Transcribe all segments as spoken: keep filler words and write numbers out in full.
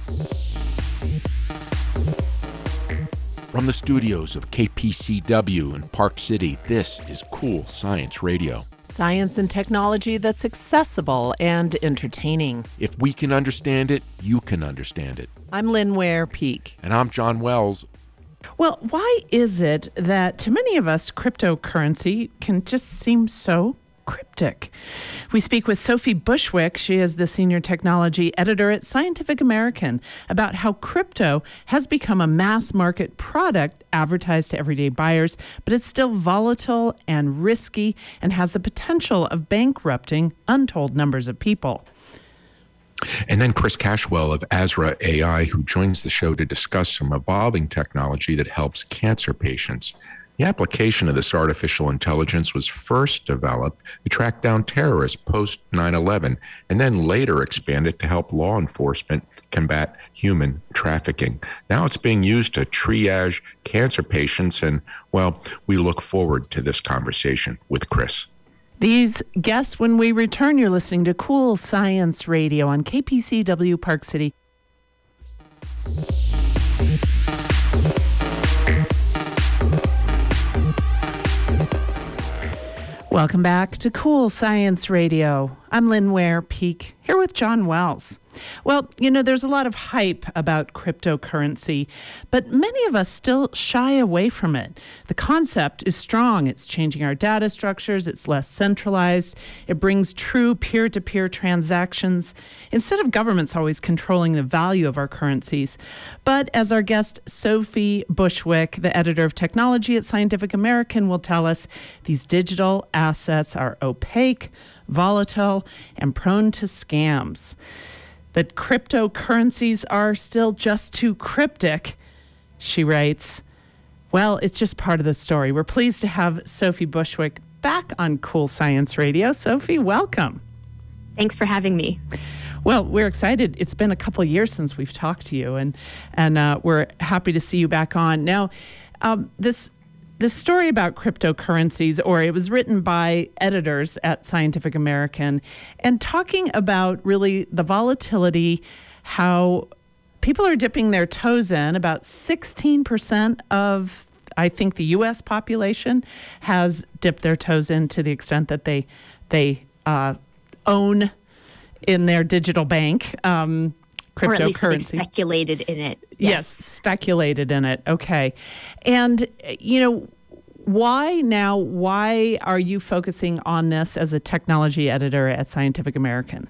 From the studios of K P C W in Park City, this is Cool Science Radio. Science and technology that's accessible and entertaining. If we can understand it, you can understand it. I'm Lynn Ware Peak. And I'm John Wells. Well, why is it that to many of us, cryptocurrency can just seem so cryptic? We speak with Sophie Bushwick. She is the senior technology editor at Scientific American about how crypto has become a mass market product advertised to everyday buyers, but it's still volatile and risky and has the potential of bankrupting untold numbers of people. And then Chris Cashwell of Azra A I, who joins the show to discuss some evolving technology that helps cancer patients. The application of this artificial intelligence was first developed to track down terrorists post nine eleven, and then later expanded to help law enforcement combat human trafficking. Now it's being used to triage cancer patients, and, well, we look forward to this conversation with Chris. These guests, when we return, you're listening to Cool Science Radio on K P C W Park City. Welcome back to Cool Science Radio. I'm Lynn Ware Peak, here with John Wells. Well, you know, there's a lot of hype about cryptocurrency, but many of us still shy away from it. The concept is strong. It's changing our data structures. It's less centralized. It brings true peer-to-peer transactions instead of governments always controlling the value of our currencies. But as our guest, Sophie Bushwick, the editor of technology at Scientific American, will tell us, these digital assets are opaque, volatile, and prone to scams. That cryptocurrencies are still just too cryptic, she writes. Well, it's just part of the story. We're pleased to have Sophie Bushwick back on Cool Science Radio. Sophie, welcome. Thanks for having me. Well, we're excited. It's been a couple years since we've talked to you, and and uh, we're happy to see you back on. Now, um, this This story about cryptocurrencies, or it was written by editors at Scientific American, and talking about really the volatility, how people are dipping their toes in. About sixteen percent of, I think, the U S population has dipped their toes in to the extent that they they uh, own in their digital bank um, cryptocurrency. Or at least they've speculated in it. Yes. yes, speculated in it. Okay. And, you know, why now, why are you focusing on this as a technology editor at Scientific American?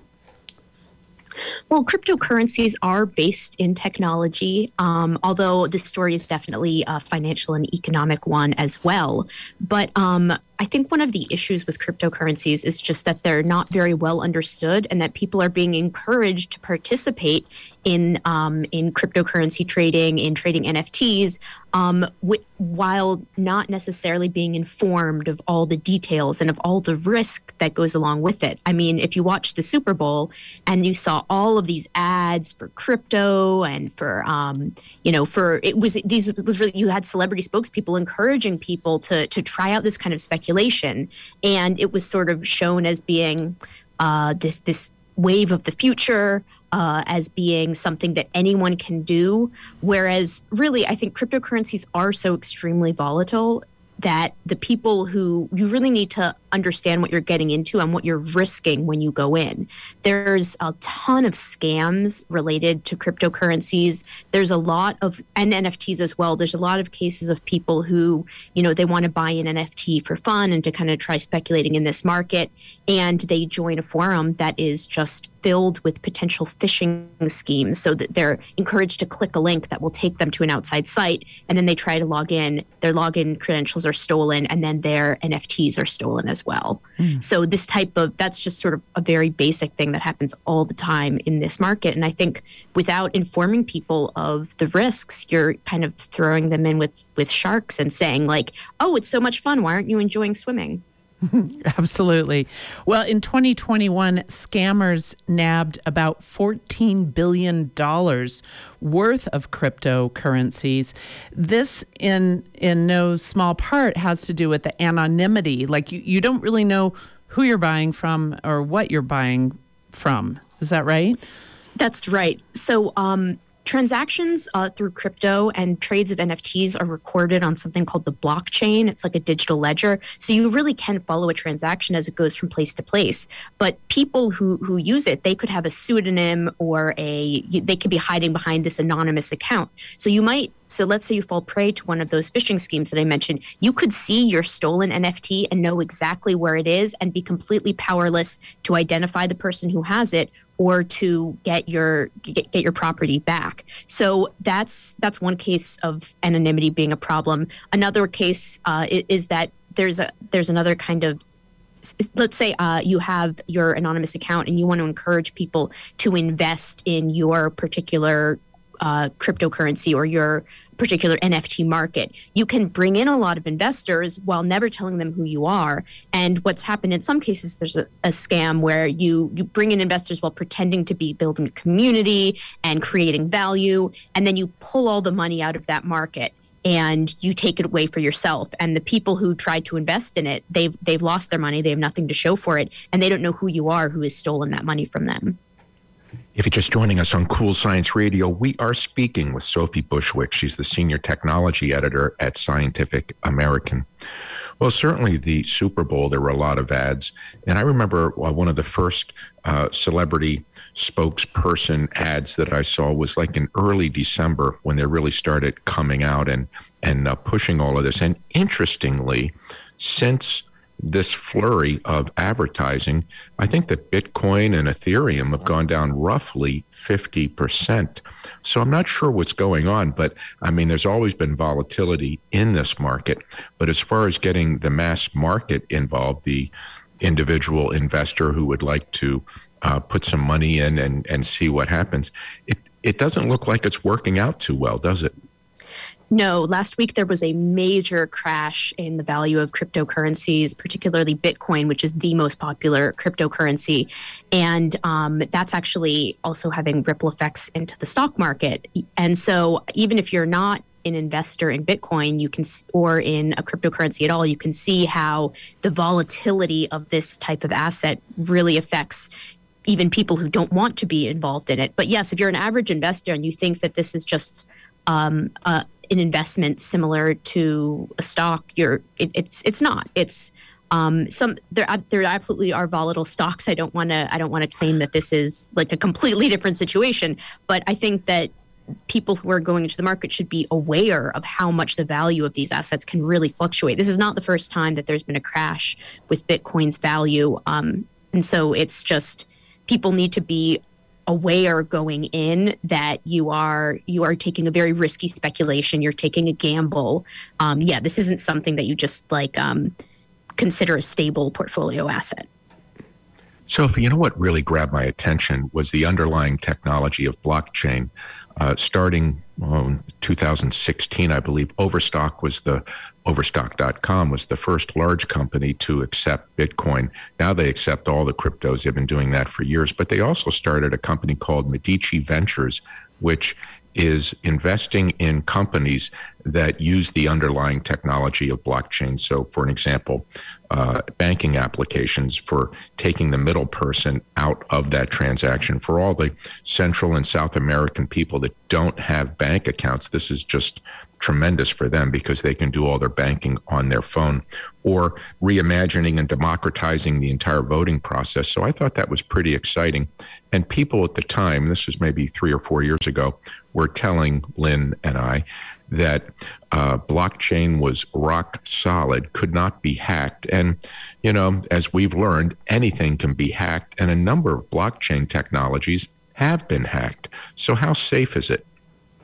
Well, cryptocurrencies are based in technology, um, although this story is definitely a financial and economic one as well. But um, I think one of the issues with cryptocurrencies is just that they're not very well understood, and that people are being encouraged to participate in um, in cryptocurrency trading, in trading N F Ts, um, w- while not necessarily being informed of all the details and of all the risk that goes along with it. I mean, if you watched the Super Bowl and you saw all of these ads for crypto and for, um, you know, for it was these it was really you had celebrity spokespeople encouraging people to to try out this kind of speculation, and it was sort of shown as being uh, this this wave of the future. Uh, as being something that anyone can do, whereas really I think cryptocurrencies are so extremely volatile that the people who you really need to understand what you're getting into and what you're risking when you go in. There's a ton of scams related to cryptocurrencies. There's a lot of, and N F Ts as well. There's a lot of cases of people who, you know, they want to buy an N F T for fun and to kind of try speculating in this market. And they join a forum that is just filled with potential phishing schemes, so that they're encouraged to click a link that will take them to an outside site. And then they try to log in, their login credentials are stolen, and then their N F Ts are stolen as well. Mm. So this type of, that's just sort of a very basic thing that happens all the time in this market. And I think without informing people of the risks, you're kind of throwing them in with, with sharks and saying like, oh, it's so much fun. Why aren't you enjoying swimming? Absolutely. Well, in twenty twenty-one, scammers nabbed about fourteen billion dollars worth of cryptocurrencies. This, in in no small part, has to do with the anonymity. Like, you, you don't really know who you're buying from or what you're buying from. Is that right? That's right. So um, transactions uh, through crypto and trades of N F Ts are recorded on something called the blockchain. It's like a digital ledger. So you really can follow a transaction as it goes from place to place. But people who who use it, they could have a pseudonym or a, they could be hiding behind this anonymous account. So you might, so let's say you fall prey to one of those phishing schemes that I mentioned. You could see your stolen N F T and know exactly where it is and be completely powerless to identify the person who has it or to get your get, get your property back. So that's that's one case of anonymity being a problem. Another case uh, is, is that there's a there's another kind of, let's say uh, you have your anonymous account and you want to encourage people to invest in your particular uh, cryptocurrency or your particular N F T market. You can bring in a lot of investors while never telling them who you are. And what's happened in some cases, there's a, a scam where you you bring in investors while pretending to be building a community and creating value, and then you pull all the money out of that market and you take it away for yourself. And the people who tried to invest in it, they've they've lost their money, they have nothing to show for it, and they don't know who you are who has stolen that money from them. If you're just joining us on Cool Science Radio, we are speaking with Sophie Bushwick. She's the senior technology editor at Scientific American. Well, certainly the Super Bowl, there were a lot of ads. And I remember uh, one of the first uh, celebrity spokesperson ads that I saw was like in early December when they really started coming out and, and uh, pushing all of this. And interestingly, since this flurry of advertising, I think that Bitcoin and Ethereum have gone down roughly fifty percent. So I'm not sure what's going on, but I mean, there's always been volatility in this market. But as far as getting the mass market involved, the individual investor who would like to uh, put some money in and, and see what happens, it, it doesn't look like it's working out too well, does it? No, last week there was a major crash in the value of cryptocurrencies, particularly Bitcoin, which is the most popular cryptocurrency. And um, that's actually also having ripple effects into the stock market. And so even if you're not an investor in Bitcoin, you can, or in a cryptocurrency at all, you can see how the volatility of this type of asset really affects even people who don't want to be involved in it. But yes, if you're an average investor and you think that this is just um, uh, an investment similar to a stock, you're it, it's it's not. It's um, some there there absolutely are volatile stocks. I don't want to I don't want to claim that this is like a completely different situation, but I think that people who are going into the market should be aware of how much the value of these assets can really fluctuate. This is not the first time that there's been a crash with Bitcoin's value, um, and so it's just people need to be aware going in that you are you are taking a very risky speculation. You're taking a gamble. Um, yeah, this isn't something that you just like um, consider a stable portfolio asset. So, you know what really grabbed my attention was the underlying technology of blockchain. Uh, starting well, in two thousand sixteen, I believe, Overstock was the Overstock dot com was the first large company to accept Bitcoin. Now they accept all the cryptos. They've been doing that for years. But they also started a company called Medici Ventures, which is investing in companies that use the underlying technology of blockchain. So, for an example, uh, banking applications for taking the middle person out of that transaction. For all the Central and South American people that don't have bank accounts, this is just tremendous for them because they can do all their banking on their phone, or reimagining and democratizing the entire voting process. So I thought that was pretty exciting. And people at the time, this was maybe three or four years ago, were telling Lynn and I that uh, blockchain was rock solid, could not be hacked. And, you know, as we've learned, anything can be hacked, and a number of blockchain technologies have been hacked. So how safe is it?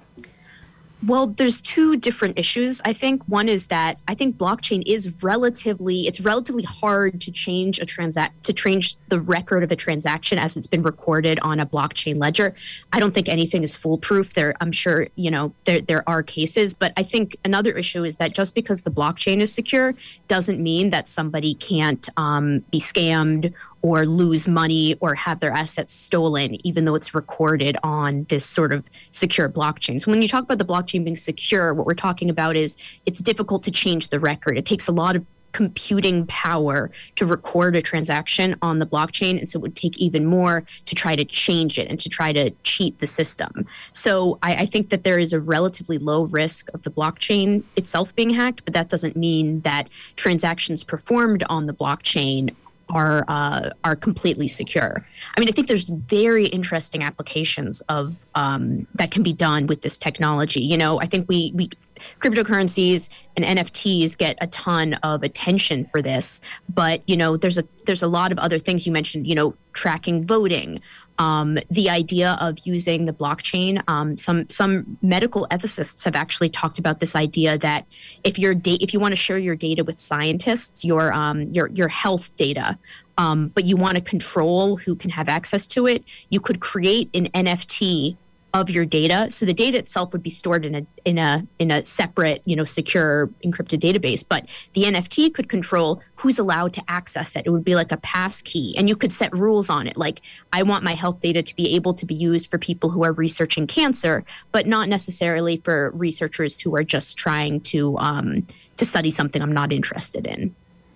Well, there's two different issues. I think one is that I think blockchain is relatively, it's relatively hard to change a transact, to change the record of a transaction as it's been recorded on a blockchain ledger. I don't think anything is foolproof. There, I'm sure, you know, there there are cases, but I think another issue is that just because the blockchain is secure doesn't mean that somebody can't um, be scammed or lose money or have their assets stolen, even though it's recorded on this sort of secure blockchain. So when you talk about the blockchain being secure, what we're talking about is it's difficult to change the record. It takes a lot of computing power to record a transaction on the blockchain. And so it would take even more to try to change it and to try to cheat the system. So I, I think that there is a relatively low risk of the blockchain itself being hacked, but that doesn't mean that transactions performed on the blockchain are uh, are completely secure. I mean, I think there's very interesting applications of um, that can be done with this technology. You know, I think we we cryptocurrencies and N F Ts get a ton of attention for this, but you know, there's a there's a lot of other things you mentioned. You know, tracking voting. Um, the idea of using the blockchain. Um, some some medical ethicists have actually talked about this idea that if your da- if you want to share your data with scientists, your um, your your health data, um, but you want to control who can have access to it, you could create an N F T of your data. So the data itself would be stored in a in a in a separate, you know, secure encrypted database, but the N F T could control who's allowed to access it. It would be like a pass key, and you could set rules on it. Like, I want my health data to be able to be used for people who are researching cancer, but not necessarily for researchers who are just trying to um, to study something I'm not interested in.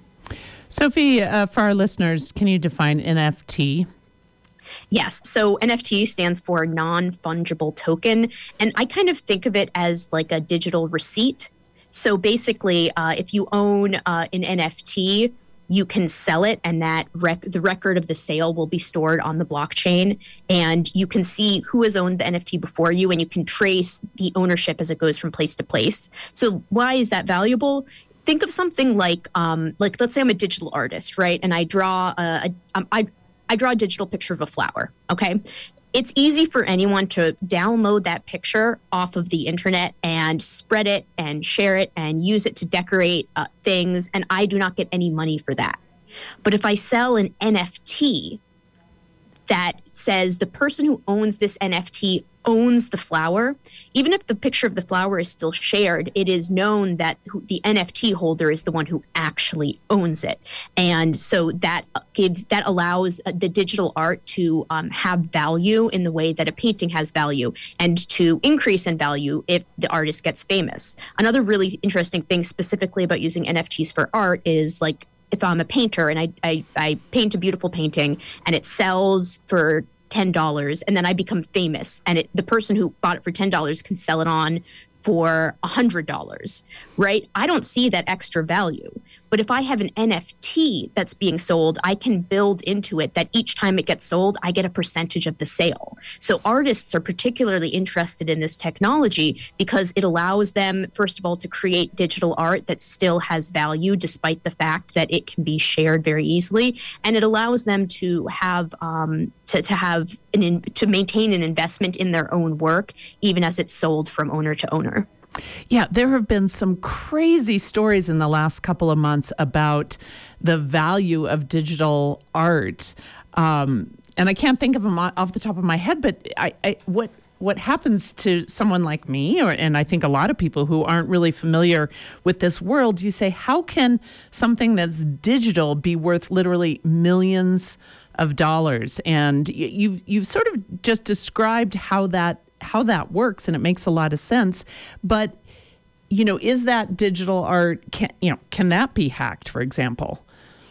Sophie, uh, for our listeners, can you define N F T? Yes. So N F T stands for non-fungible token. And I kind of think of it as like a digital receipt. So basically, uh, if you own uh, an N F T, you can sell it, and that rec- the record of the sale will be stored on the blockchain. And you can see who has owned the N F T before you, and you can trace the ownership as it goes from place to place. So why is that valuable? Think of something like, um, like let's say I'm a digital artist, right? And I draw a, a um, I I draw a digital picture of a flower, okay? It's easy for anyone to download that picture off of the internet and spread it and share it and use it to decorate uh, things, and I do not get any money for that. But if I sell an N F T that says the person who owns this N F T owns the flower, even if the picture of the flower is still shared, it is known that the N F T holder is the one who actually owns it. And so that gives, that allows the digital art to um, have value in the way that a painting has value, and to increase in value if the artist gets famous. Another really interesting thing specifically about using N F Ts for art is, like, if I'm a painter and I, I, I paint a beautiful painting and it sells for ten dollars, and then I become famous, and it, the person who bought it for ten dollars can sell it on for one hundred dollars, right? I don't see that extra value. But if I have an N F T that's being sold, I can build into it that each time it gets sold, I get a percentage of the sale. So artists are particularly interested in this technology because it allows them, first of all, to create digital art that still has value despite the fact that it can be shared very easily. And it allows them to have um, to, to have an in, to maintain an investment in their own work, even as it's sold from owner to owner. Yeah, there have been some crazy stories in the last couple of months about the value of digital art. Um, and I can't think of them off the top of my head, but I, I, what what happens to someone like me, or and I think a lot of people who aren't really familiar with this world, you say, how can something that's digital be worth literally millions of dollars? And you you've sort of just described how that how that works, and it makes a lot of sense. But, you know, is that digital art, can, you know, can that be hacked, for example?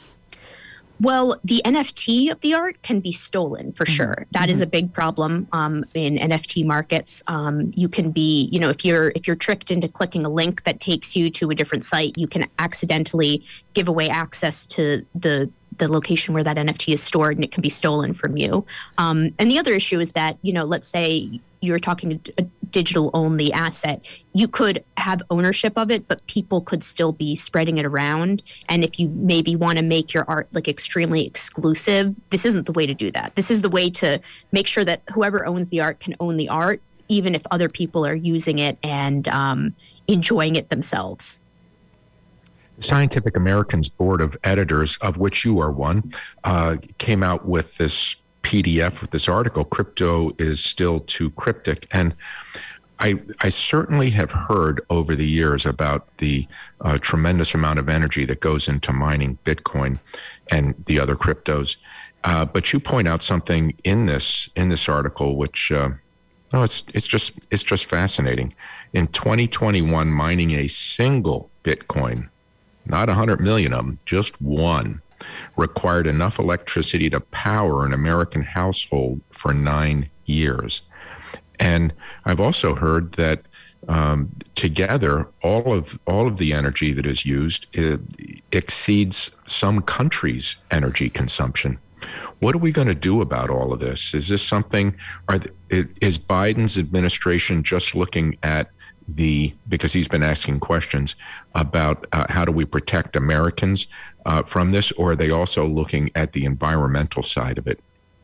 Well, the N F T of the art can be stolen for mm-hmm. sure. That mm-hmm. is a big problem um, in N F T markets. Um, you can be, you know, if you're if you're tricked into clicking a link that takes you to a different site, you can accidentally give away access to the the location where that N F T is stored, and it can be stolen from you. Um, and the other issue is that, you know, let's say you're talking a digital only asset, you could have ownership of it, but people could still be spreading it around. And if you maybe want to make your art like extremely exclusive, this isn't the way to do that. This is the way to make sure that whoever owns the art can own the art, even if other people are using it and um, enjoying it themselves. Scientific American's board of editors, of which you are one, uh, came out with this P D F with this article, Crypto is Still Too Cryptic. And I, I certainly have heard over the years about the uh, tremendous amount of energy that goes into mining Bitcoin and the other cryptos. Uh, but you point out something in this in this article, which uh, oh, it's it's just it's just fascinating. In twenty twenty-one, mining a single Bitcoin not one hundred million of them, just one, required enough electricity to power an American household for nine years. And I've also heard that um, together, all of all of the energy that is used uh, exceeds some countries' energy consumption. What are we going to do about all of this? Is this something, are the, is Biden's administration just looking at the, because he's been asking questions about uh, how do we protect Americans uh, from this, or are they also looking at the environmental side of it?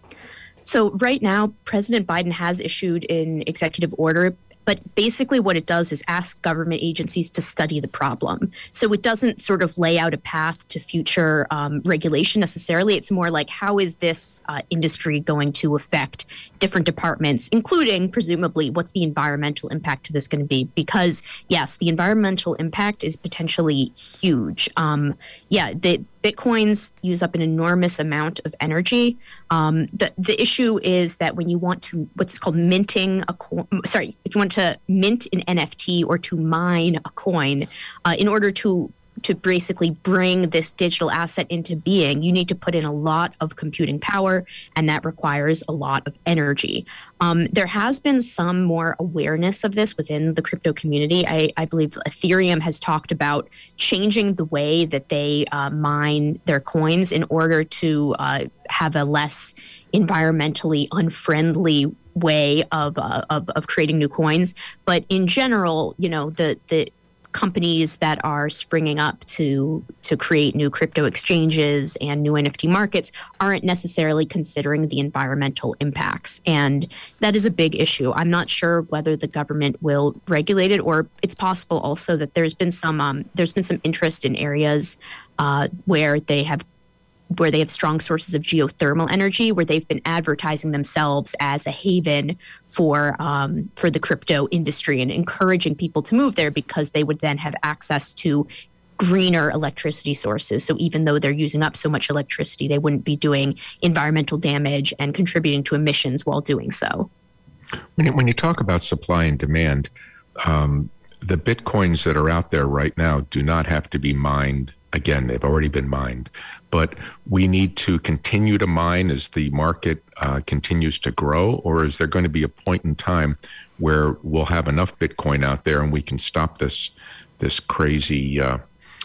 So right now, President Biden has issued an executive order, but basically what it does is ask government agencies to study the problem. So it doesn't sort of lay out a path to future um, regulation necessarily. It's more like, how is this uh, industry going to affect different departments, including presumably what's the environmental impact of this going to be? Because yes, the environmental impact is potentially huge. Um, yeah, the Bitcoins use up an enormous amount of energy. Um, the the issue is that when you want to, what's called minting a coin, sorry, if you want to mint an N F T or to mine a coin, uh, in order to to basically bring this digital asset into being, you need to put in a lot of computing power, and that requires a lot of energy. Um, there has been some more awareness of this within the crypto community. I, I believe Ethereum has talked about changing the way that they uh, mine their coins in order to uh, have a less environmentally unfriendly way of, uh, of of creating new coins. But in general, you know, the the companies that are springing up to to create new crypto exchanges and new N F T markets aren't necessarily considering the environmental impacts. And that is a big issue. I'm not sure whether the government will regulate it, or it's possible also that there's been some um, there's been some interest in areas uh, where they have where they have strong sources of geothermal energy, where they've been advertising themselves as a haven for um, for the crypto industry and encouraging people to move there because they would then have access to greener electricity sources. So even though they're using up so much electricity, they wouldn't be doing environmental damage and contributing to emissions while doing so. When you, when you talk about supply and demand, um, the Bitcoins that are out there right now do not have to be mined. Again, they've already been mined, but we need to continue to mine as the market uh, continues to grow, or is there going to be a point in time where we'll have enough Bitcoin out there and we can stop this this crazy, uh,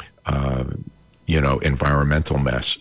uh, you know, environmental mess?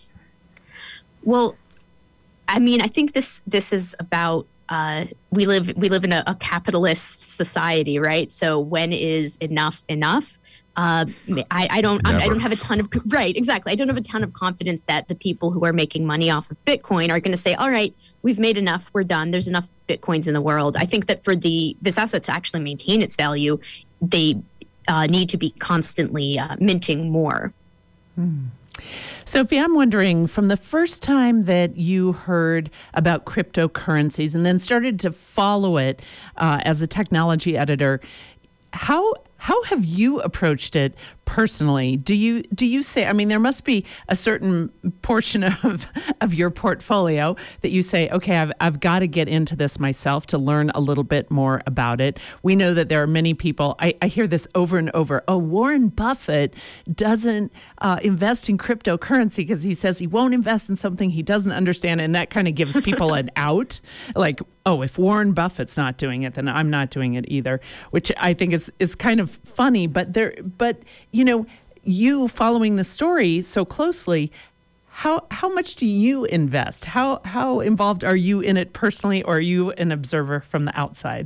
Well, I mean, I think this this is about uh, we live we live in a, a capitalist society, right? So when is enough enough? Uh, I, I don't I, I don't have a ton of right exactly I don't have a ton of confidence that the people who are making money off of Bitcoin are going to say, all right, we've made enough, we're done, there's enough Bitcoins in the world. I think that for the this asset to actually maintain its value, they uh, need to be constantly uh, minting more. Hmm. Sophie, I'm wondering, from the first time that you heard about cryptocurrencies and then started to follow it uh, as a technology editor, how How have you approached it personally? Do you do you say, I mean, there must be a certain portion of of your portfolio that you say, okay, I've I've got to get into this myself to learn a little bit more about it. We know that there are many people, I, I hear this over and over, oh, Warren Buffett doesn't uh, invest in cryptocurrency because he says he won't invest in something he doesn't understand, and that kind of gives people an out. Like, oh, if Warren Buffett's not doing it, then I'm not doing it either, which I think is is kind of funny. But there, but you know, you following the story so closely, how how much do you invest? How how involved are you in it personally, or are you an observer from the outside?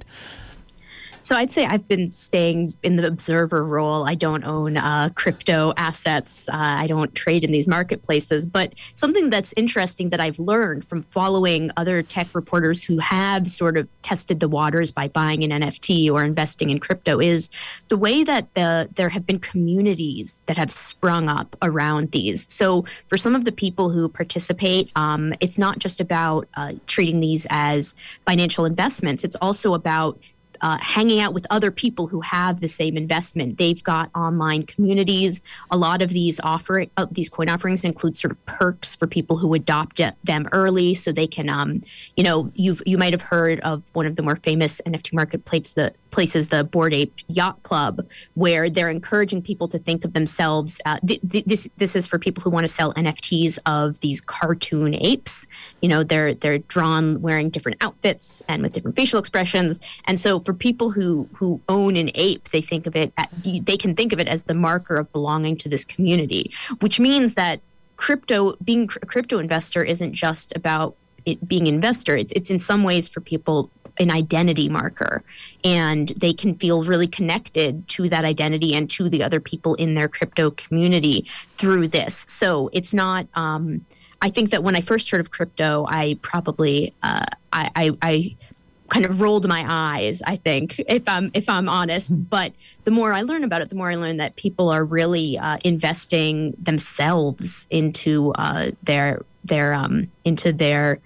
So I'd say I've been staying in the observer role. I don't own uh, crypto assets. Uh, I don't trade in these marketplaces. But something that's interesting that I've learned from following other tech reporters who have sort of tested the waters by buying an N F T or investing in crypto is the way that the, there have been communities that have sprung up around these. So for some of the people who participate, um, it's not just about uh, treating these as financial investments. It's also about Uh, hanging out with other people who have the same investment. They've got online communities. A lot of these offering, uh, these coin offerings include sort of perks for people who adopt it, them early, so they can, um, you know, you've you might have heard of one of the more famous N F T marketplaces, the places, the Bored Ape Yacht Club, where they're encouraging people to think of themselves. Uh, th- th- this this is for people who want to sell N F Ts of these cartoon apes. You know, they're they're drawn wearing different outfits and with different facial expressions. And so, for people who who own an ape, they think of it. At, they can think of it as the marker of belonging to this community, which means that crypto being a crypto investor isn't just about it being an investor. It's it's in some ways for people an identity marker, and they can feel really connected to that identity and to the other people in their crypto community through this. So it's not, um, I think that when I first heard of crypto, I probably, uh, I, I, I kind of rolled my eyes, I think, if I'm, if I'm honest. But the more I learn about it, the more I learn that people are really uh, investing themselves into uh, their, their, um, into their,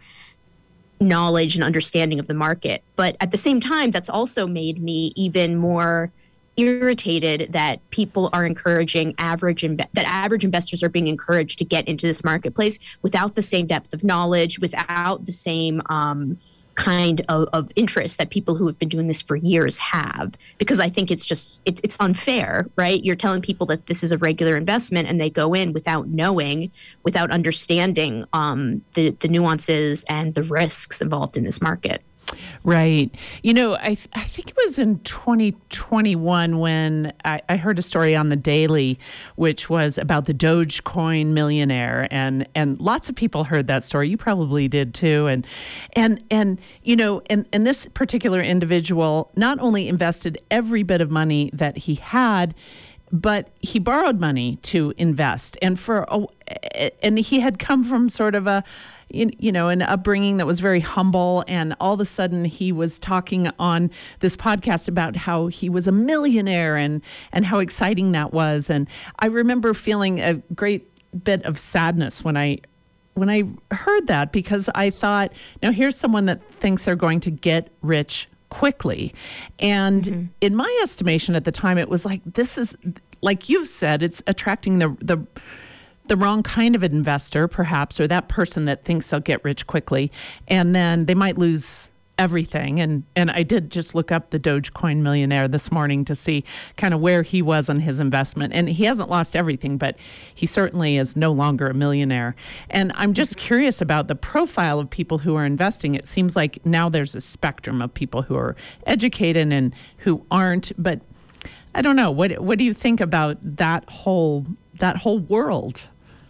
knowledge and understanding of the market. But at the same time, that's also made me even more irritated that people are encouraging average inve- that average investors are being encouraged to get into this marketplace without the same depth of knowledge, without the same um, kind of, of interest that people who have been doing this for years have. Because I think it's just, it, it's unfair, right? You're telling people that this is a regular investment and they go in without knowing, without understanding um, the, the nuances and the risks involved in this market. Right. You know, I th- I think it was in twenty twenty-one when I, I heard a story on the Daily, which was about the Dogecoin millionaire, and and lots of people heard that story. You probably did too. And and and you know, and and this particular individual not only invested every bit of money that he had, but he borrowed money to invest, and for a, and he had come from sort of a you know, an upbringing that was very humble. And all of a sudden he was talking on this podcast about how he was a millionaire and, and how exciting that was. And I remember feeling a great bit of sadness when I when I heard that, because I thought, now here's someone that thinks they're going to get rich quickly. And mm-hmm. in my estimation at the time, it was like, this is, like you said, it's attracting the the the wrong kind of investor, perhaps, or that person that thinks they'll get rich quickly, and then they might lose everything. And and I did just look up the Dogecoin millionaire this morning to see kind of where he was on his investment. And he hasn't lost everything, but he certainly is no longer a millionaire. And I'm just curious about the profile of people who are investing. It seems like now there's a spectrum of people who are educated and who aren't. But I don't know. What what do you think about that whole that whole world?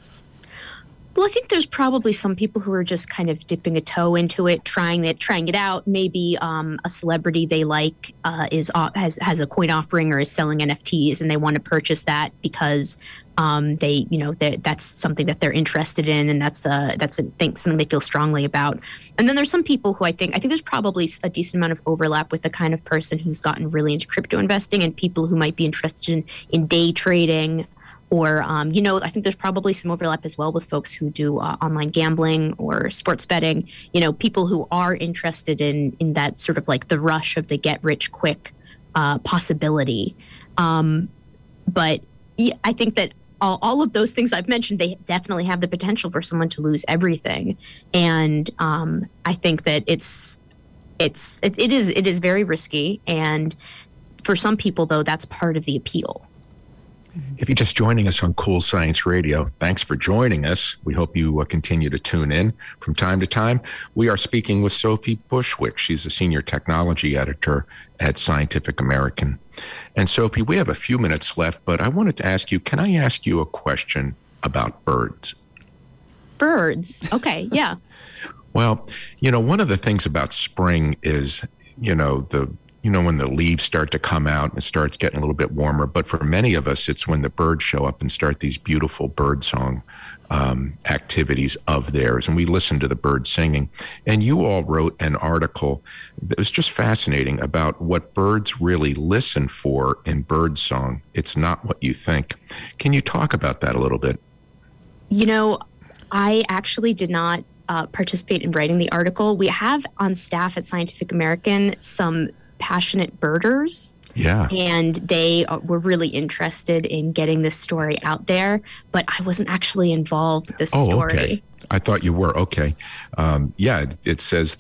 Well, I think there's probably some people who are just kind of dipping a toe into it, trying it, trying it out. Maybe um, a celebrity they like uh, is uh, has has a coin offering or is selling N F Ts, and they want to purchase that because um, they, you know, that's something that they're interested in, and that's uh, that's a thing, something they feel strongly about. And then there's some people who I think I think there's probably a decent amount of overlap with the kind of person who's gotten really into crypto investing and people who might be interested in, in day trading. Or, um, you know, I think there's probably some overlap as well with folks who do uh, online gambling or sports betting, you know, people who are interested in in that sort of like the rush of the get rich quick uh, possibility. Um, but yeah, I think that all, all of those things I've mentioned, they definitely have the potential for someone to lose everything. And um, I think that it's it's it, it is it is very risky. And for some people, though, that's part of the appeal. If you're just joining us on Cool Science Radio, thanks for joining us. We hope you uh, continue to tune in from time to time. We are speaking with Sophie Bushwick. She's a senior technology editor at Scientific American. And Sophie, we have a few minutes left, but I wanted to ask you, can I ask you a question about birds? Birds? Okay, yeah. Well, you know, one of the things about spring is, you know, the you know, when the leaves start to come out and it starts getting a little bit warmer. But for many of us, it's when the birds show up and start these beautiful birdsong um, activities of theirs. And we listen to the birds singing. And you all wrote an article that was just fascinating about what birds really listen for in birdsong. It's not what you think. Can you talk about that a little bit? You know, I actually did not uh, participate in writing the article. We have on staff at Scientific American some passionate birders. Yeah. And they uh, were really interested in getting this story out there, but I wasn't actually involved with this oh, story. Okay. I thought you were. Okay. Um, yeah, it, it says that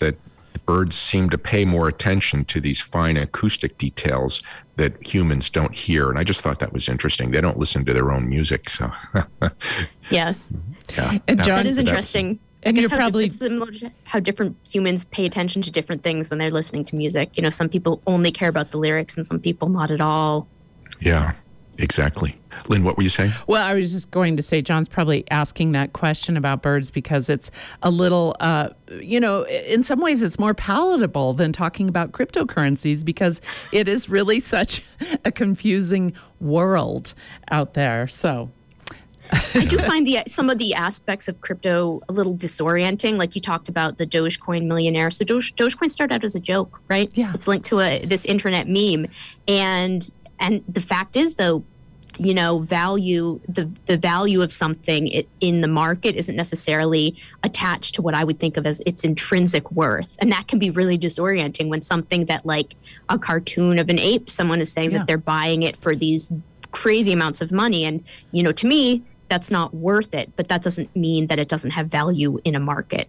the birds seem to pay more attention to these fine acoustic details that humans don't hear. And I just thought that was interesting. They don't listen to their own music. So, yeah. yeah. And that- John- That is that's- interesting. And I guess you're how probably- it's similar to how different humans pay attention to different things when they're listening to music. You know, some people only care about the lyrics and some people not at all. Yeah, exactly. Lynn, what were you saying? Well, I was just going to say, John's probably asking that question about birds because it's a little, uh, you know, in some ways it's more palatable than talking about cryptocurrencies because it is really such a confusing world out there. So, I do find the some of the aspects of crypto a little disorienting. Like you talked about the Dogecoin millionaire. So Doge, Dogecoin started out as a joke, right? Yeah. It's linked to a this internet meme, and and the fact is though, you know, value the the value of something it, in the market isn't necessarily attached to what I would think of as its intrinsic worth, and that can be really disorienting when something that like a cartoon of an ape, someone is saying Yeah. that they're buying it for these crazy amounts of money, and you know, to me, that's not worth it, but that doesn't mean that it doesn't have value in a market.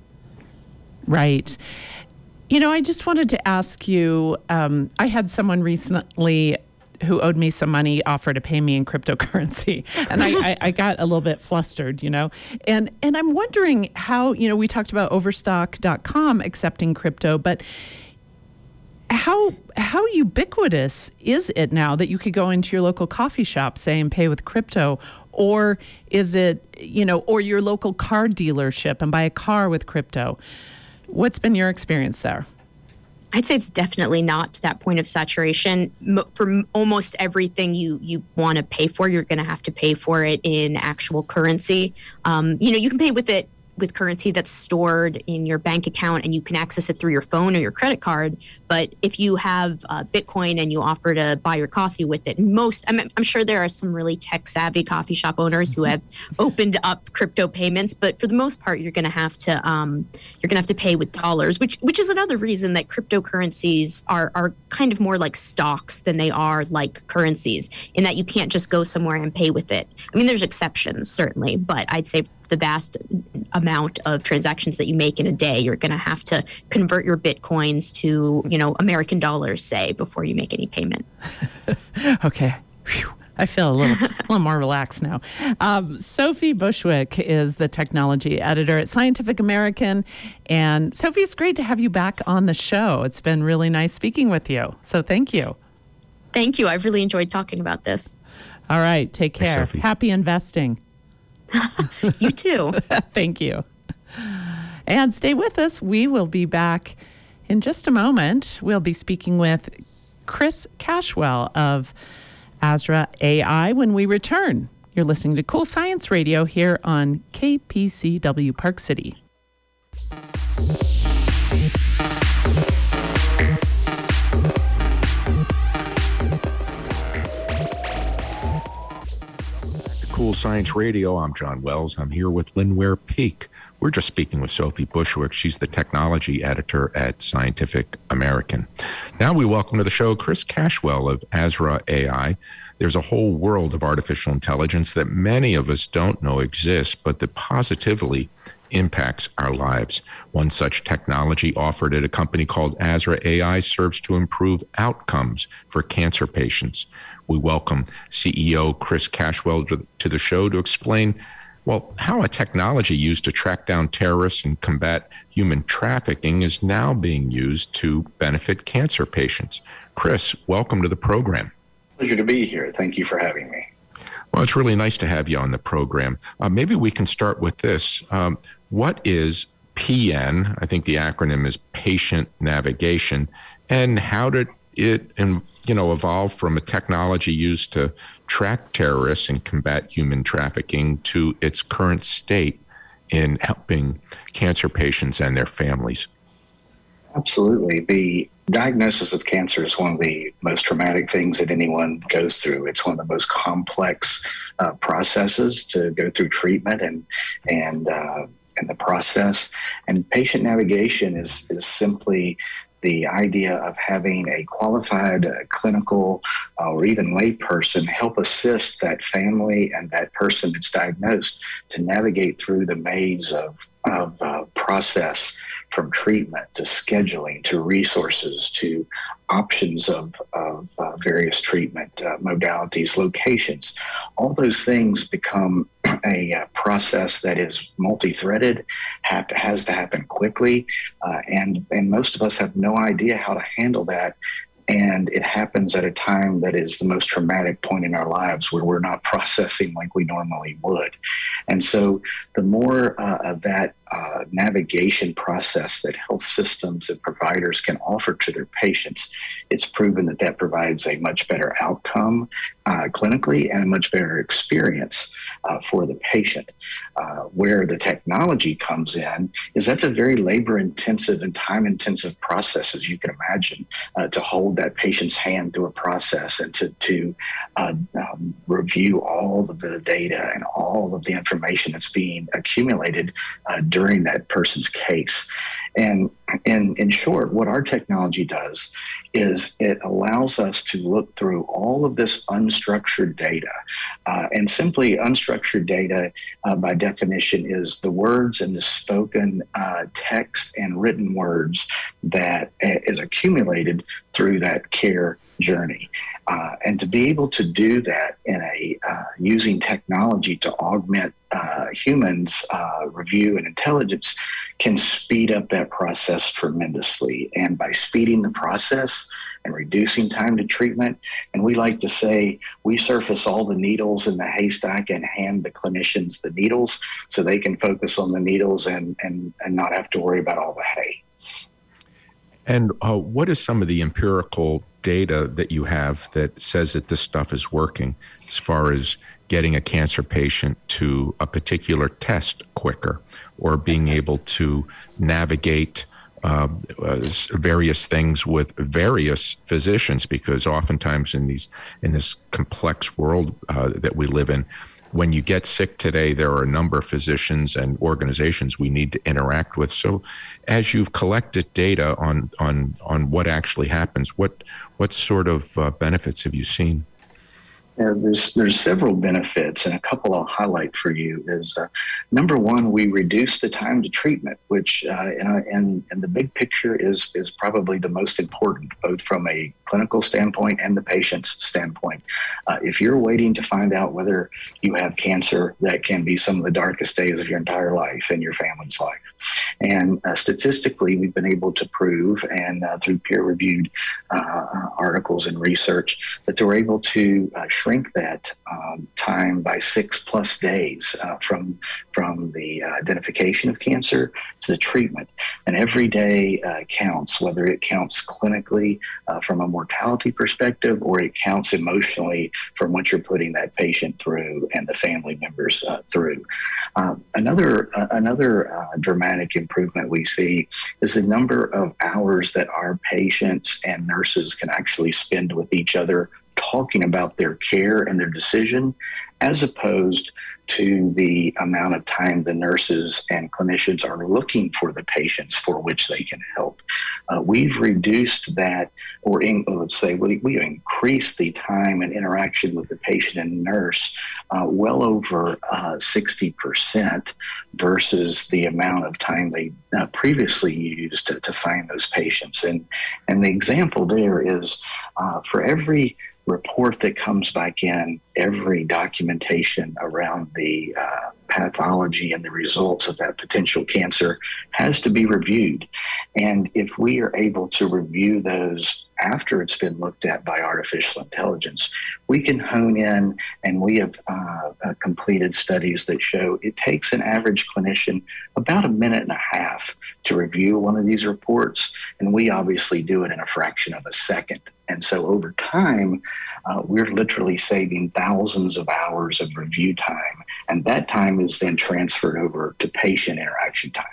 right. You know, I just wanted to ask you, um, I had someone recently who owed me some money offer to pay me in cryptocurrency. And I, I, I got a little bit flustered, you know. And and I'm wondering how, you know, we talked about overstock dot com accepting crypto, but how how ubiquitous is it now that you could go into your local coffee shop, say, and pay with crypto? Or is it, you know, or your local car dealership and buy a car with crypto? What's been your experience there? I'd say it's definitely not to that point of saturation. Mo- For m- almost everything you you want to pay for, you're going to have to pay for it in actual currency. Um, you know, you can pay with it with currency that's stored in your bank account and you can access it through your phone or your credit card. But if you have uh, Bitcoin and you offer to buy your coffee with it, most, I'm, I'm sure there are some really tech savvy coffee shop owners who have opened up crypto payments, but for the most part, you're going to have to, um, you're going to have to pay with dollars, which, which is another reason that cryptocurrencies are, are kind of more like stocks than they are like currencies, in that you can't just go somewhere and pay with it. I mean, there's exceptions certainly, but I'd say the vast amount of transactions that you make in a day, you're going to have to convert your Bitcoins to, you know, American dollars, say, before you make any payment. Okay. Whew. I feel a little, a little more relaxed now. Um, Sophie Bushwick is the technology editor at Scientific American. And Sophie, it's great to have you back on the show. It's been really nice speaking with you. So thank you. Thank you. I've really enjoyed talking about this. All right. Take Thanks, care. Sophie. Happy investing. You too. Thank you. And stay with us. We will be back in just a moment. We'll be speaking with Chris Cashwell of Azra A I when we return. You're listening to Cool Science Radio here on K P C W Park City. Cool Science Radio. I'm John Wells. I'm here with Lynn Ware Peak. We're just speaking with Sophie Bushwick. She's the technology editor at Scientific American. Now we welcome to the show Chris Cashwell of Azra A I. There's a whole world of artificial intelligence that many of us don't know exists, but that positively impacts our lives. One such technology offered at a company called Azra A I serves to improve outcomes for cancer patients. We welcome C E O Chris Cashwell to, to the show to explain, well, how a technology used to track down terrorists and combat human trafficking is now being used to benefit cancer patients. Chris, welcome to the program. Pleasure to be here. Thank you for having me. Well, it's really nice to have you on the program. Uh, maybe we can start with this. Um, what is P N? I think the acronym is Patient Navigation. And how did it and you know evolve from a technology used to track terrorists and combat human trafficking to its current state in helping cancer patients and their families? Absolutely. The diagnosis of cancer is one of the most traumatic things that anyone goes through. It's one of the most complex uh, processes to go through treatment and and uh, and the process. And patient navigation is is simply the idea of having a qualified uh, clinical uh, or even lay person help assist that family and that person that's diagnosed to navigate through the maze of, of uh, process from treatment to scheduling to resources to options of, of uh, various treatment uh, modalities, locations. All those things become a uh, process that is multi-threaded, have to, has to happen quickly, uh, and, and most of us have no idea how to handle that. And it happens at a time that is the most traumatic point in our lives where we're not processing like we normally would. And so the more uh, of that uh, navigation process that health systems and providers can offer to their patients, it's proven that that provides a much better outcome uh, clinically and a much better experience uh, for the patient. Uh, where the technology comes in is that's a very labor-intensive and time-intensive process, as you can imagine, uh, to hold that patient's hand through a process and to, to uh, um, review all of the data and all of the information that's being accumulated uh, during that person's case. And in, in short, what our technology does is it allows us to look through all of this unstructured data. Uh, and simply unstructured data, uh, by definition, is the words and the spoken uh, text and written words that is accumulated through that care journey. Uh, and to be able to do that in a uh, using technology to augment uh, humans' uh, review and intelligence can speed up that process tremendously. And by speeding the process and reducing time to treatment, and we like to say we surface all the needles in the haystack and hand the clinicians the needles so they can focus on the needles and, and, and not have to worry about all the hay. And uh, what is some of the empirical data that you have that says that this stuff is working as far as getting a cancer patient to a particular test quicker or being able to navigate uh, uh, various things with various physicians? Because oftentimes in these in this complex world uh, that we live in, when you get sick today, there are a number of physicians and organizations we need to interact with. So as you've collected data on on on what actually happens, what what sort of uh, benefits have you seen? Yeah, there's there's several benefits, and a couple I'll highlight for you is uh, number one, we reduce the time to treatment, which uh, in, in, in the big picture is is probably the most important, both from a clinical standpoint and the patient's standpoint. Uh, if you're waiting to find out whether you have cancer, that can be some of the darkest days of your entire life and your family's life. And uh, statistically, we've been able to prove, and uh, through peer-reviewed uh, articles and research, that they're able to uh, shrink that um, time by six plus days uh, from from the uh, identification of cancer to the treatment. And every day uh, counts, whether it counts clinically uh, from a mortality perspective or it counts emotionally from what you're putting that patient through and the family members uh, through. Uh, another uh, another uh, dramatic improvement we see is the number of hours that our patients and nurses can actually spend with each other talking about their care and their decision, as opposed to the amount of time the nurses and clinicians are looking for the patients for which they can help. Uh, we've reduced that, or in, let's say we, we increased the time and interaction with the patient and nurse uh, well over uh, sixty percent versus the amount of time they uh, previously used to, to find those patients. And, and the example there is uh, for every report that comes back in, every documentation around the uh, pathology and the results of that potential cancer has to be reviewed. And if we are able to review those after it's been looked at by artificial intelligence, we can hone in, and we have uh, uh, completed studies that show it takes an average clinician about a minute and a half to review one of these reports, and we obviously do it in a fraction of a second. And so over time, uh, we're literally saving thousands of hours of review time, and that time is then transferred over to patient interaction time.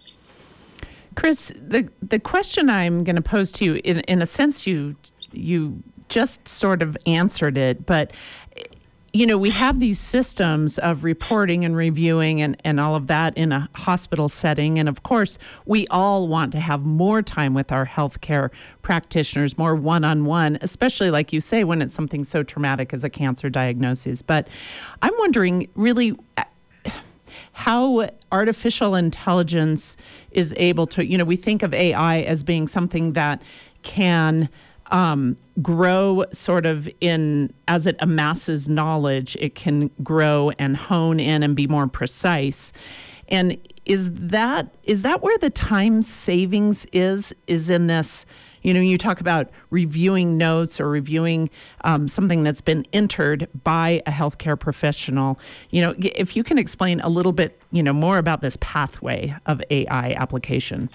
Chris, the the question I'm going to pose to you, in, in a sense, you you just sort of answered it, but you know, we have these systems of reporting and reviewing and, and all of that in a hospital setting. And of course, we all want to have more time with our healthcare practitioners, more one-on-one, especially like you say, when it's something so traumatic as a cancer diagnosis. But I'm wondering, really, how artificial intelligence is able to, you know, we think of A I as being something that can um, grow sort of in, as it amasses knowledge, it can grow and hone in and be more precise. And is that is that where the time savings is, is in this? You know, you talk about reviewing notes or reviewing um, something that's been entered by a healthcare professional. You know, if you can explain a little bit, you know, more about this pathway of A I application.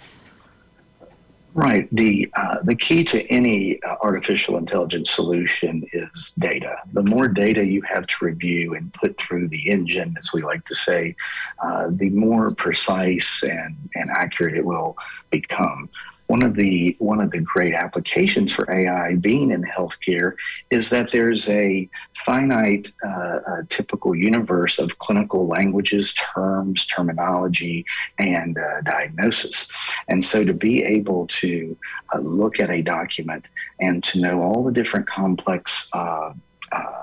Right. The uh, the key to any uh, artificial intelligence solution is data. The more data you have to review and put through the engine, as we like to say, uh, the more precise and, and accurate it will become. One of the one of the great applications for A I being in healthcare is that there's a finite, uh, uh, typical universe of clinical languages, terms, terminology, and uh, diagnosis. And so to be able to uh, look at a document and to know all the different complex uh, uh,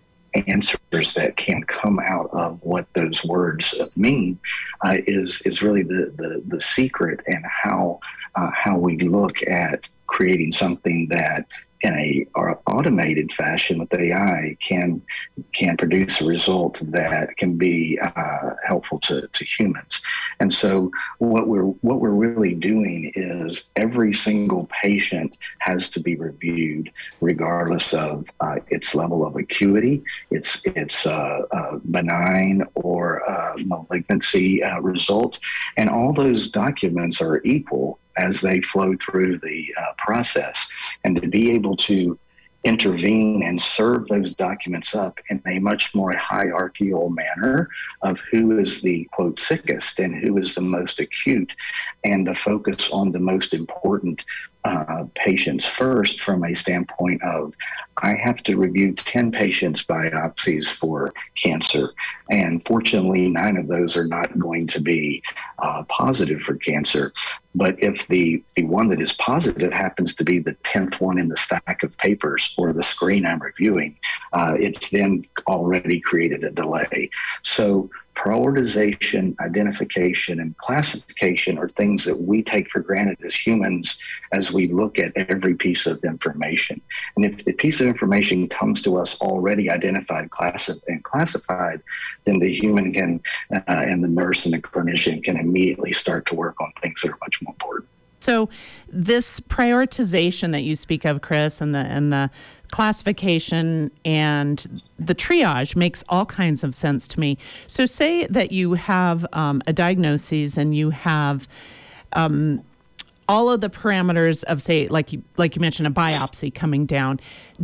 answers that can come out of what those words mean uh, is is really the, the, the secret, and how uh, how we look at creating something that in a or automated fashion with A I can can produce a result that can be uh, helpful to, to humans. And so what we're what we're really doing is every single patient has to be reviewed regardless of uh, its level of acuity, its its uh, uh, benign or uh, malignancy uh, result, and all those documents are equal as they flow through the uh, process. And to be able to intervene and serve those documents up in a much more hierarchical manner of who is the, quote, sickest and who is the most acute, and the focus on the most important uh, patients first, from a standpoint of, I have to review ten patients' biopsies for cancer, and fortunately nine of those are not going to be uh, positive for cancer. But if the, the one that is positive happens to be the tenth one in the stack of papers or the screen I'm reviewing, uh, it's then already created a delay. So prioritization, identification, and classification are things that we take for granted as humans as we look at every piece of information. And if the piece of information comes to us already identified, classi- and classified, then the human can, uh, and the nurse and the clinician can immediately start to work on things that are much more important. So this prioritization that you speak of, Chris, and the and the classification and the triage makes all kinds of sense to me. So say that you have um, a diagnosis and you have um, all of the parameters of, say, like you, like you mentioned, a biopsy coming down.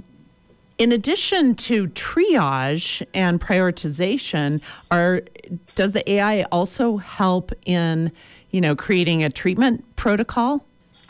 In addition to triage and prioritization, are does the A I also help in, you know, creating a treatment protocol?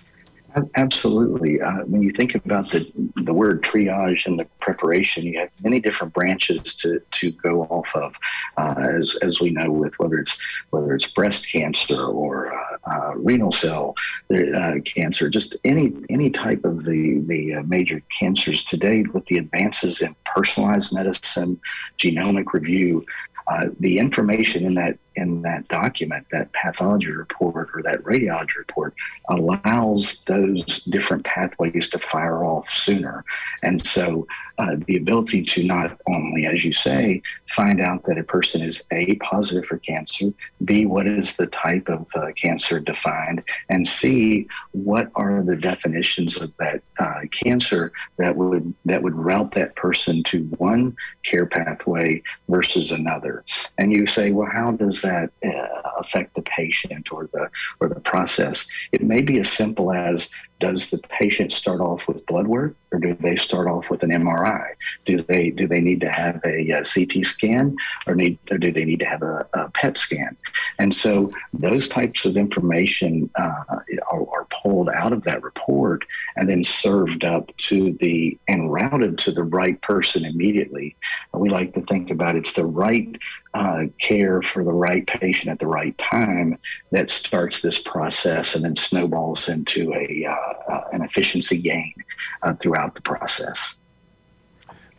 Absolutely. Uh, when you think about the the word triage and the preparation, you have many different branches to, to go off of, uh, as as we know, with whether it's whether it's breast cancer or uh, uh, renal cell uh, cancer, just any any type of the the uh, major cancers today. With the advances in personalized medicine, genomic review, uh, the information in that in that document, that pathology report or that radiology report, allows those different pathways to fire off sooner. And so uh, the ability to not only, as you say, find out that a person is A, positive for cancer, B, what is the type of uh, cancer defined, and C, what are the definitions of that uh, cancer that would that would route that person to one care pathway versus another. And you say, well, how does that uh, affect the patient or the or the process? It may be as simple as, does the patient start off with blood work, or do they start off with an M R I? Do they do they need to have a, a C T scan, or need or do they need to have a, a P E T scan? And so those types of information uh, are, are pulled out of that report and then served up to the and routed to the right person immediately. We like to think about it's the right uh, care for the right patient at the right time that starts this process and then snowballs into a uh, uh, an efficiency gain uh, throughout the process.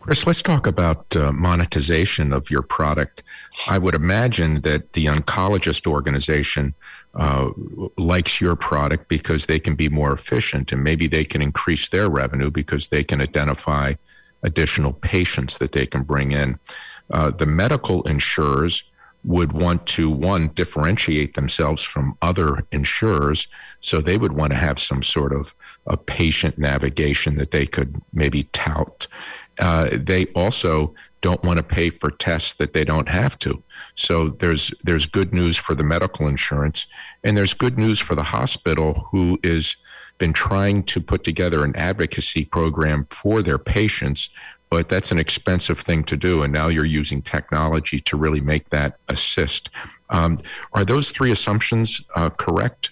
Chris, let's talk about uh, monetization of your product. I would imagine that the oncologist organization uh, likes your product because they can be more efficient, and maybe they can increase their revenue because they can identify additional patients that they can bring in. Uh, the medical insurers would want to, one, differentiate themselves from other insurers, so they would want to have some sort of a patient navigation that they could maybe tout. Uh, they also don't want to pay for tests that they don't have to. So there's there's good news for the medical insurance, and there's good news for the hospital who is been trying to put together an advocacy program for their patients, but that's an expensive thing to do, and now you're using technology to really make that assist. Um, are those three assumptions uh, correct?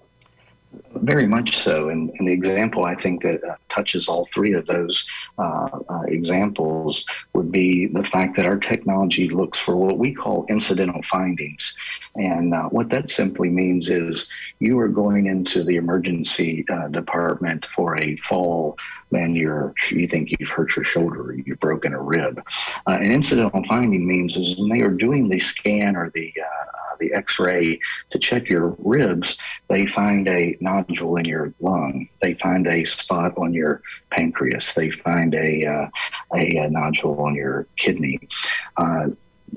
Very much so. And, and the example I think that uh, touches all three of those uh, uh, examples would be the fact that our technology looks for what we call incidental findings. And uh, what that simply means is you are going into the emergency uh, department for a fall and you're, you think you've hurt your shoulder or you've broken a rib. Uh, an incidental finding means is when they are doing the scan or the uh, the x-ray to check your ribs, they find a nodule in your lung. They find a spot on your pancreas. They find a, uh, a, a nodule on your kidney. Uh,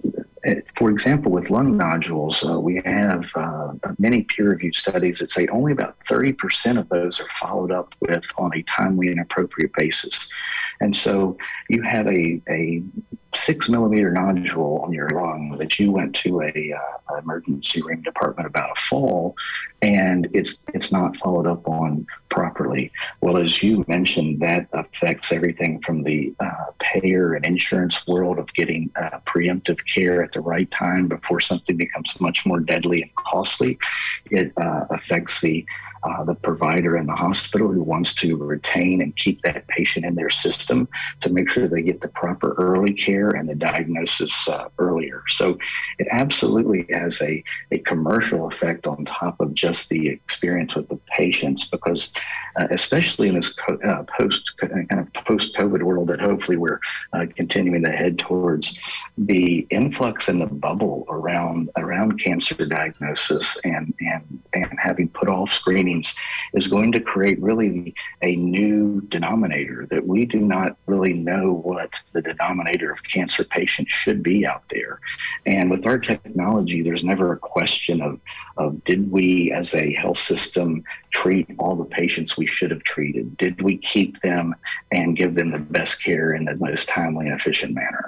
For example, with lung nodules, uh, we have uh, many peer-reviewed studies that say only about thirty percent of those are followed up with on a timely and appropriate basis. And so you have a, a six millimeter nodule on your lung that you went to a uh, emergency room department about a fall, and it's it's not followed up on properly. Well, as you mentioned, that affects everything from the uh, payer and insurance world of getting uh, preemptive care at the right time before something becomes much more deadly and costly. It uh, affects the Uh, the provider in the hospital who wants to retain and keep that patient in their system to make sure they get the proper early care and the diagnosis uh, earlier. So it absolutely has a, a commercial effect on top of just the experience with the patients, because uh, especially in this co- uh, post kind of post-COVID world that hopefully we're uh, continuing to head towards, the influx and the bubble around around cancer diagnosis and and and having put off screening is going to create really a new denominator that we do not really know what the denominator of cancer patients should be out there. And with our technology, there's never a question of, of did we as a health system treat all the patients we should have treated? Did we keep them and give them the best care in the most timely and efficient manner?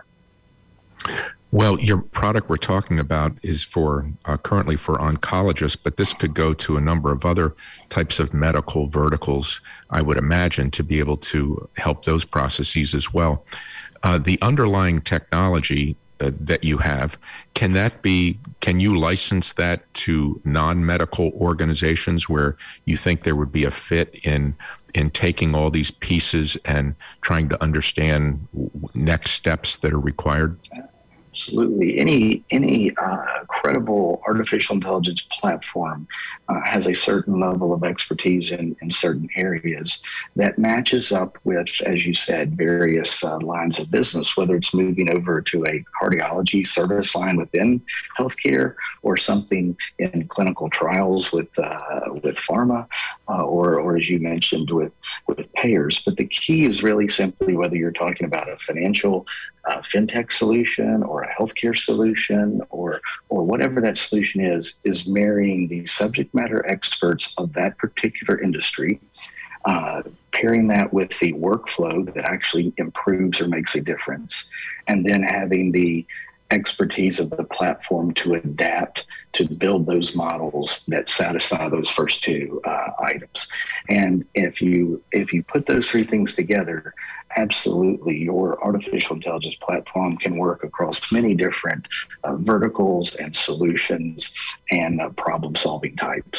Well, your product we're talking about is for uh, currently for oncologists, but this could go to a number of other types of medical verticals, I would imagine, to be able to help those processes as well. Uh, the underlying technology uh, that you have, can that be, can you license that to non-medical organizations where you think there would be a fit in in taking all these pieces and trying to understand next steps that are required? Absolutely. Any any uh, credible artificial intelligence platform uh, has a certain level of expertise in, in certain areas that matches up with, as you said, various uh, lines of business, whether it's moving over to a cardiology service line within healthcare or something in clinical trials with uh, with pharma uh, or, or, as you mentioned, with, with payers. But the key is really simply whether you're talking about a financial uh, fintech solution or a healthcare solution or or whatever that solution is, is marrying the subject matter experts of that particular industry, uh, pairing that with the workflow that actually improves or makes a difference, and then having the expertise of the platform to adapt to build those models that satisfy those first two uh, items. And if you if you put those three things together, absolutely your artificial intelligence platform can work across many different uh, verticals and solutions and uh, problem-solving types.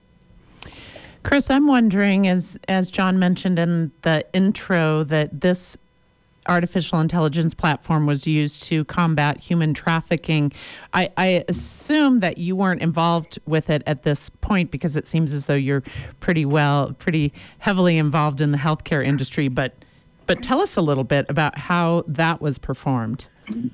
Chris, I'm wondering, as as John mentioned in the intro, that this artificial intelligence platform was used to combat human trafficking. I, I assume that you weren't involved with it at this point because it seems as though you're pretty well, pretty heavily involved in the healthcare industry. But but tell us a little bit about how that was performed.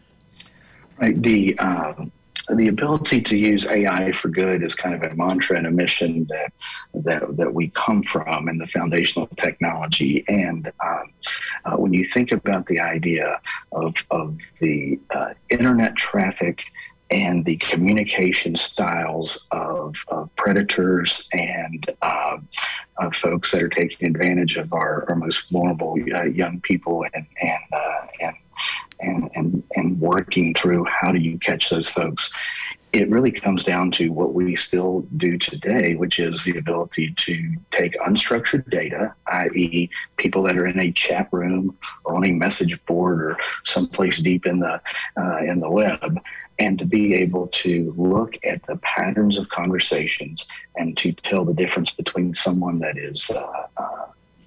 Right. The um, the ability to use A I for good is kind of a mantra and a mission that that that we come from in the foundational technology. And um, uh, when you think about the idea of of the uh, internet traffic and the communication styles of, of predators and uh, of folks that are taking advantage of our, our most vulnerable uh, young people and and, uh, and and and and working through how do you catch those folks, it really comes down to what we still do today, which is the ability to take unstructured data, that is people that are in a chat room or on a message board or someplace deep in the uh, in the web, and to be able to look at the patterns of conversations and to tell the difference between someone that is uh, uh,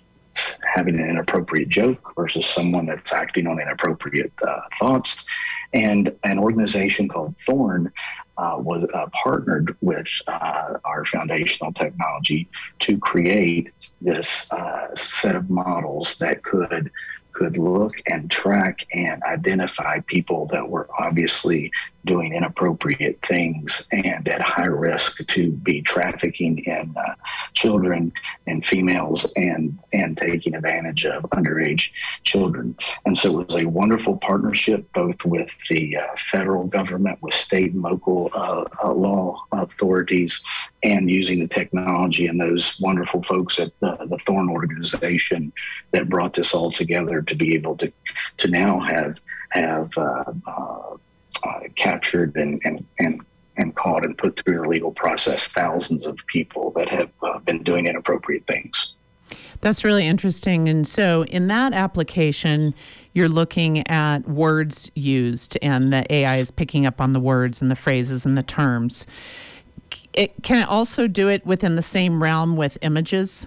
having an inappropriate joke versus someone that's acting on inappropriate uh, thoughts. And an organization called Thorn uh, was uh, partnered with uh, our foundational technology to create this uh, set of models that could could look and track and identify people that were obviously doing inappropriate things and at high risk to be trafficking in uh, children and females and and taking advantage of underage children. And so it was a wonderful partnership both with the uh, federal government, with state and local uh, uh, law authorities, and using the technology and those wonderful folks at the, the Thorn organization that brought this all together to be able to to now have have uh, uh, uh, captured and, and and and caught and put through the legal process thousands of people that have uh, been doing inappropriate things. That's really interesting. And so in that application, you're looking at words used, and the A I is picking up on the words and the phrases and the terms. It, can it also do it within the same realm with images?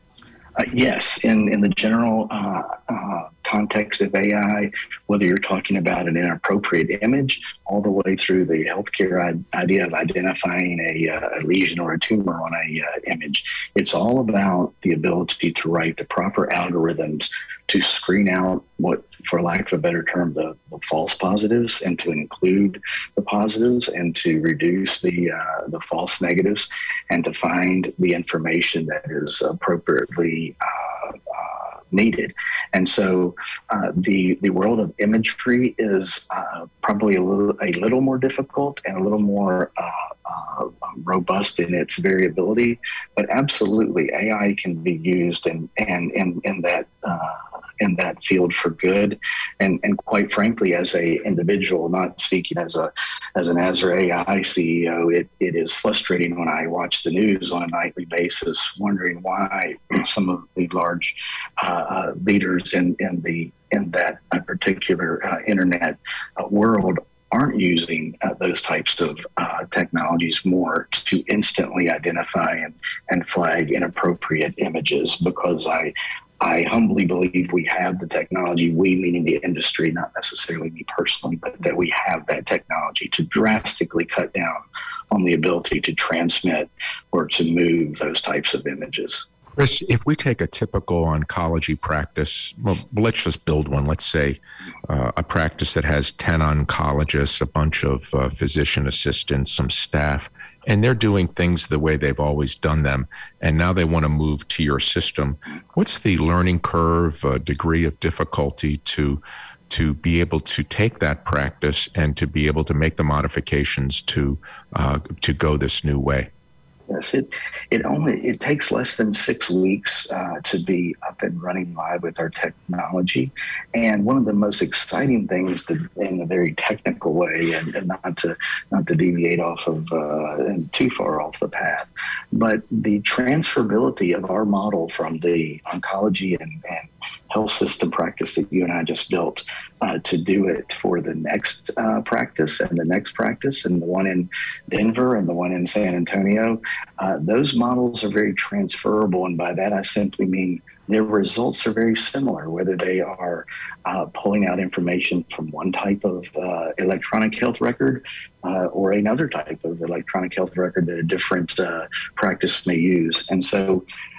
Uh, yes, in, in the general uh, uh, context of A I, whether you're talking about an inappropriate image all the way through the healthcare I- idea of identifying a, uh, a lesion or a tumor on a uh, image, it's all about the ability to write the proper algorithms to screen out what, for lack of a better term, the, the false positives, and to include the positives, and to reduce the uh, the false negatives, and to find the information that is appropriately uh, uh, needed. And so uh, the the world of imagery is uh, probably a little a little more difficult and a little more uh, uh, robust in its variability, but absolutely A I can be used in and in in that. Uh, in that field for good. And and quite frankly, as a individual, not speaking as a as an Azra A I C E O, it, it is frustrating when I watch the news on a nightly basis, wondering why some of the large uh, uh, leaders in, in the in that uh, particular uh, internet uh, world aren't using uh, those types of uh, technologies more to instantly identify and, and flag inappropriate images, because I I humbly believe we have the technology, we meaning the industry, not necessarily me personally, but that we have that technology to drastically cut down on the ability to transmit or to move those types of images. Chris, if we take a typical oncology practice, well, let's just build one. Let's say uh, a practice that has ten oncologists, a bunch of uh, physician assistants, some staff, and they're doing things the way they've always done them, and now they want to move to your system. What's the learning curve, uh, degree of difficulty to to be able to take that practice and to be able to make the modifications to uh, to go this new way? Yes, it it only it takes less than six weeks uh, to be up and running live with our technology. And one of the most exciting things, to, in a very technical way, and, and not to not to deviate off of uh, and too far off the path, but the transferability of our model from the oncology and, and health system practice that you and I just built uh, to do it for the next uh, practice and the next practice and the one in Denver and the one in San Antonio. Uh, those models are very transferable, and by that I simply mean their results are very similar, whether they are uh, pulling out information from one type of uh, electronic health record uh, or another type of electronic health record that a different uh, practice may use. And so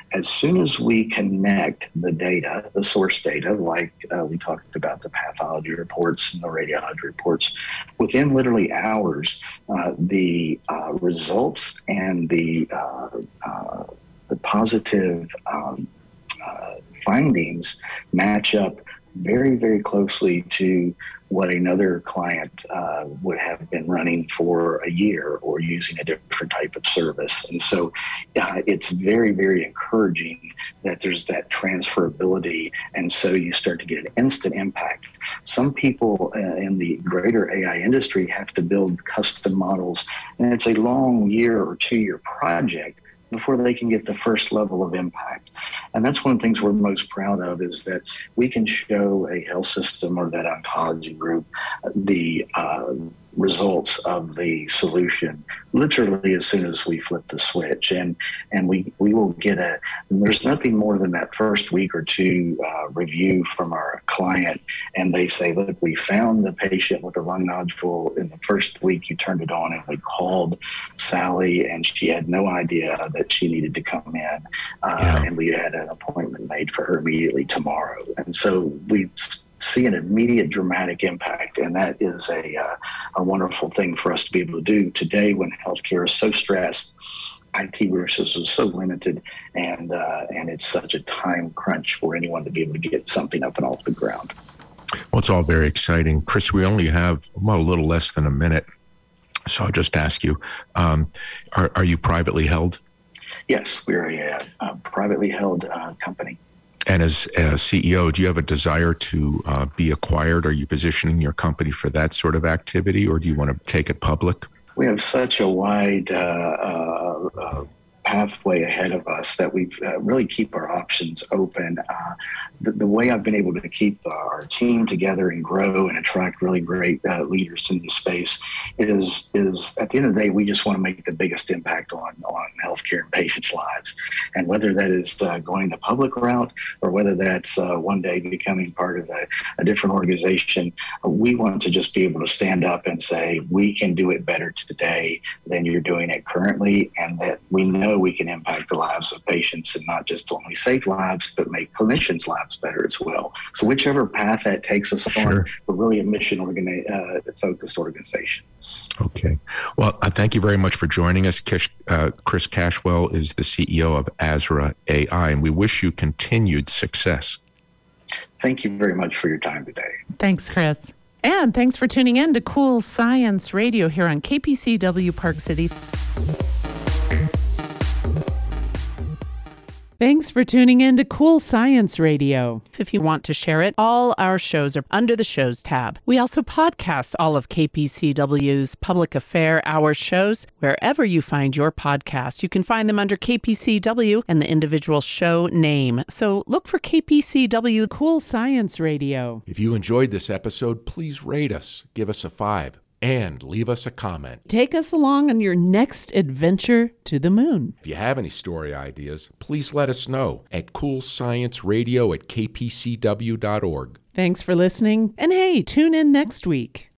As soon as we connect the data, the source data, like uh, we talked about the pathology reports and the radiology reports, within literally hours, uh, the uh, results and the uh, uh, the positive um, uh, findings match up very, very closely to what another client uh, would have been running for a year or using a different type of service. And so uh, it's very, very encouraging that there's that transferability. And so you start to get an instant impact. Some people uh, in the greater A I industry have to build custom models, and it's a long year or two year project before they can get the first level of impact. And that's one of the things we're most proud of, is that we can show a health system or that oncology group the uh, results of the solution literally as soon as we flip the switch. And and we, we will get a, there's nothing more than that first week or two uh, review from our client. And they say, look, we found the patient with a lung nodule in the first week you turned it on, and we called Sally and she had no idea that she needed to come in. Uh, yeah. And we had an appointment made for her immediately tomorrow. And so we see an immediate dramatic impact, and that is a uh, a wonderful thing for us to be able to do today when healthcare is so stressed, I T resources are so limited, and uh, and it's such a time crunch for anyone to be able to get something up and off the ground. Well, it's all very exciting. Chris, we only have well, a little less than a minute, so I'll just ask you, um, are, are you privately held? Yes, we're a, a privately held uh, company. And as a C E O, do you have a desire to uh, be acquired? Are you positioning your company for that sort of activity, or do you want to take it public? We have such a wide uh, uh, uh, pathway ahead of us that we uh, really keep our options open. Uh, the, the way I've been able to keep our team together and grow and attract really great uh, leaders in this space is, is at the end of the day, we just want to make the biggest impact on, on healthcare and patients' lives. And whether that is uh, going the public route or whether that's uh, one day becoming part of a, a different organization, uh, we want to just be able to stand up and say, we can do it better today than you're doing it currently, and that we know we can impact the lives of patients and not just only save lives, but make clinicians' lives better as well. So whichever path that takes us Sure. on, we're really a mission-focused uh, organization. Okay. Well, uh, thank you very much for joining us. Kish, uh, Chris Cashwell is the C E O of Azra A I, and we wish you continued success. Thank you very much for your time today. Thanks, Chris. And thanks for tuning in to Cool Science Radio here on K P C W Park City. Thanks for tuning in to Cool Science Radio. If you want to share it, all our shows are under the Shows tab. We also podcast all of K P C W's Public Affair Hour shows. Wherever you find your podcast, you can find them under K P C W and the individual show name. So look for K P C W Cool Science Radio. If you enjoyed this episode, please rate us, give us a five, and leave us a comment. Take us along on your next adventure to the moon. If you have any story ideas, please let us know at coolscienceradio at k p c w dot org. Thanks for listening, and hey, tune in next week.